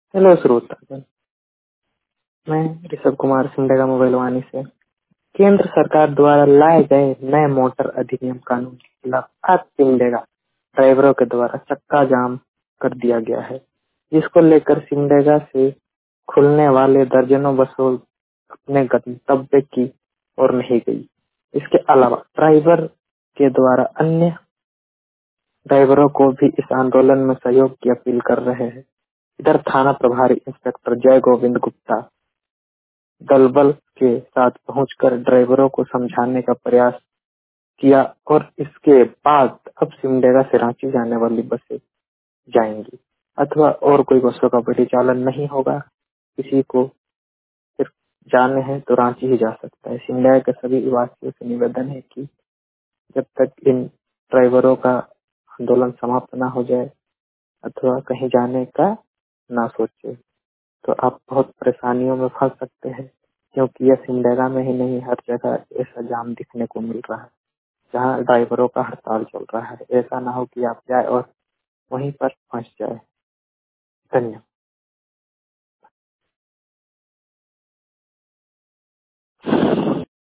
Hello श्रोतागण, मैं Rishabh Kumar Simdega mobile Vani से। केंद्र सरकार द्वारा लाए गए नए मोटर अधिनियम कानून के खिलाफ आज सिमडेगा ड्राइवरों के द्वारा चक्का जाम कर दिया गया है, जिसको लेकर सिमडेगा से खुलने वाले दर्जनों बसों अपने गंतव्य की ओर नहीं गई। इसके अलावा ड्राइवर के द्वारा अन्य ड्राइवरों को भी इस आंदोलन में सहयोग की अपील कर रहे हैं। इधर थाना प्रभारी इंस्पेक्टर जय गोविंद गुप्ता दलबल के साथ पहुंचकर ड्राइवरों को समझाने का प्रयास किया और इसके बाद अब सिमडेगा से रांची जाने वाली बसें जाएंगी अथवा और कोई बसों का परिचालन नहीं होगा। किसी को सिर्फ जाने हैं तो रांची ही जा सकता है। सिमडेगा के सभी वासियों से निवेदन है कि जब तक इन ड्राइवरों का आंदोलन समाप्त ना हो जाए अथवा कहीं जाने का ना सोचे तो आप बहुत परेशानियों में फंस सकते हैं, क्योंकि यह सिमडेगा में ही नहीं हर जगह ऐसा जाम दिखने को मिल रहा है जहां ड्राइवरों का हड़ताल चल रहा है। ऐसा ना हो कि आप जाए और वहीं पर फंस जाए। धन्यवाद।